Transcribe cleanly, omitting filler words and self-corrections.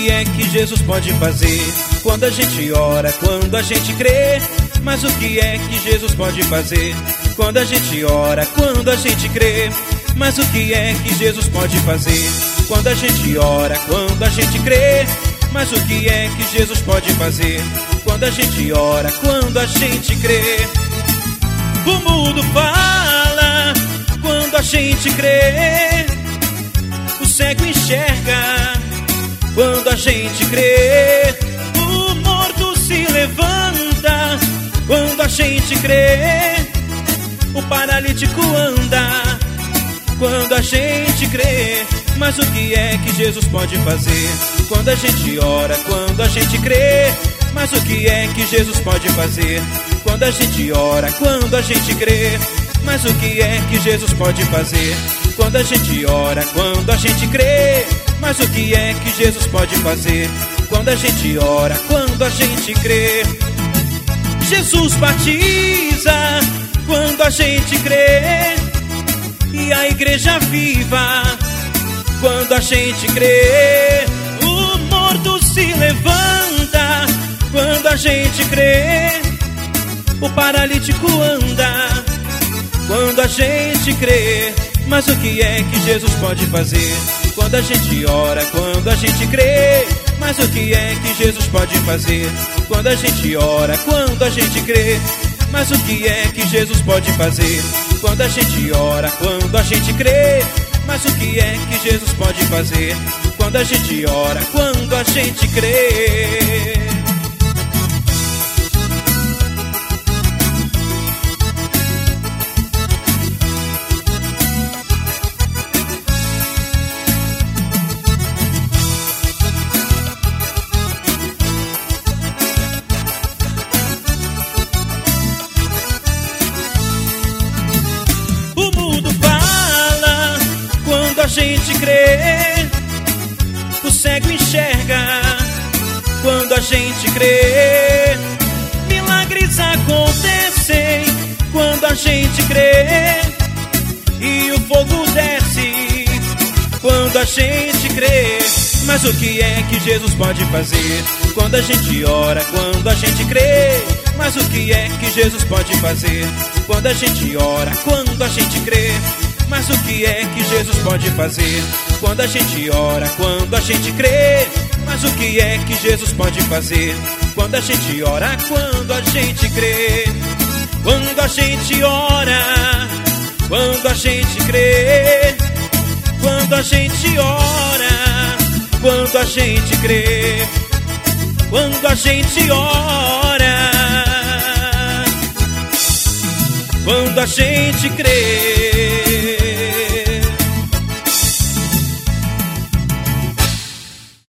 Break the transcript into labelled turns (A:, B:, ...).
A: que é que Jesus pode fazer quando a gente ora, quando a gente crê? Mas o que é que Jesus pode fazer quando a gente ora, quando a gente crê? Mas o que é que Jesus pode fazer quando a gente ora, quando a gente crê? Mas o que é que Jesus pode fazer quando a gente ora, quando a gente crê? O mundo fala quando a gente crê, o cego enxerga quando a gente crê, o morto se levanta quando a gente crê, o paralítico anda quando a gente crê. Mas o que é que Jesus pode fazer quando a gente ora, quando a gente crê? Mas o que é que Jesus pode fazer quando a gente ora, quando a gente crê? Mas o que é que Jesus pode fazer quando a gente ora, quando a gente crê? Mas o que é que Jesus pode fazer quando a gente ora, quando a gente crê? Jesus batiza quando a gente crê, e a igreja viva quando a gente crê. O morto se levanta quando a gente crê, o paralítico anda quando a gente crê. Mas o que é que Jesus pode fazer quando a gente ora, quando a gente crê? Mas o que é que Jesus pode fazer quando a gente ora, quando a gente crê? Mas o que é que Jesus pode fazer quando a gente ora, quando a gente crê? Mas o que é que Jesus pode fazer quando a gente ora, quando a gente crê? A gente crê, o cego enxerga quando a gente crê, milagres acontecem quando a gente crê, e o fogo desce quando a gente crê. Mas o que é que Jesus pode fazer quando a gente ora, quando a gente crê? Mas o que é que Jesus pode fazer quando a gente ora, quando a gente crê? Mas o que é que Jesus pode fazer quando a gente ora, quando a gente crê? Mas o que é que Jesus pode fazer quando a gente ora, quando a gente crê? Quando a gente ora, quando a gente crê, quando a gente ora, quando a gente crê, quando a gente ora, quando a gente crê.